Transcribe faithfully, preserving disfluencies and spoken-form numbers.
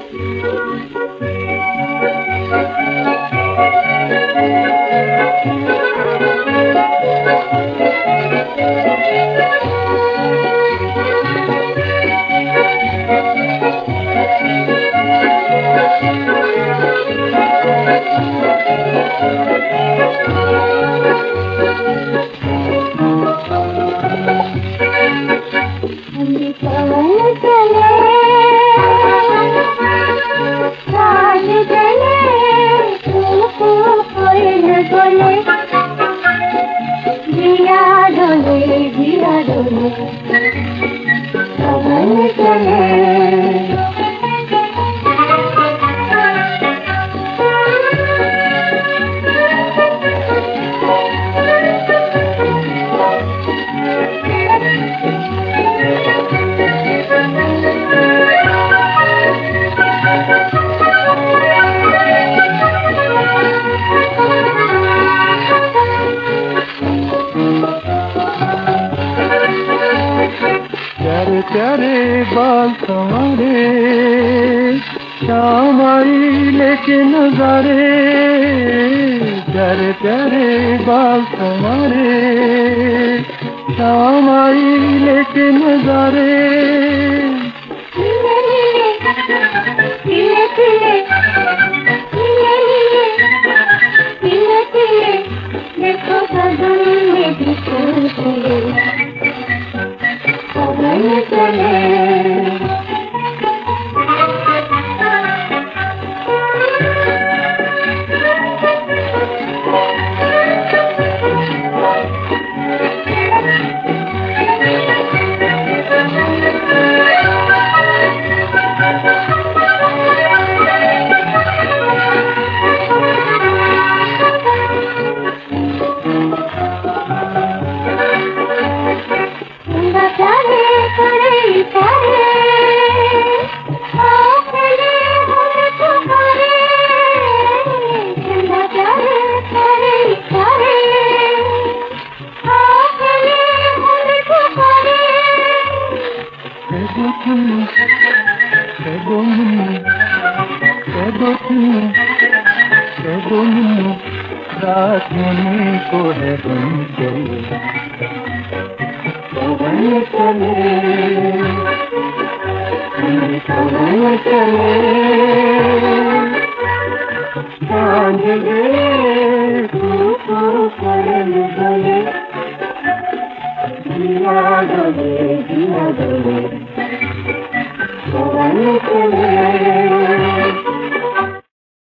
प्यारे प्यारे बाल तुम्हारे शाम आई लेके नजारे, प्यारे प्यारे बाल तुम्हारे शाम आई लेके नजारे। देखो बदन में भी चले रात होने को है बन चले चले चले सांझ गे तू तो करल गले दिया डोले दिया डोले।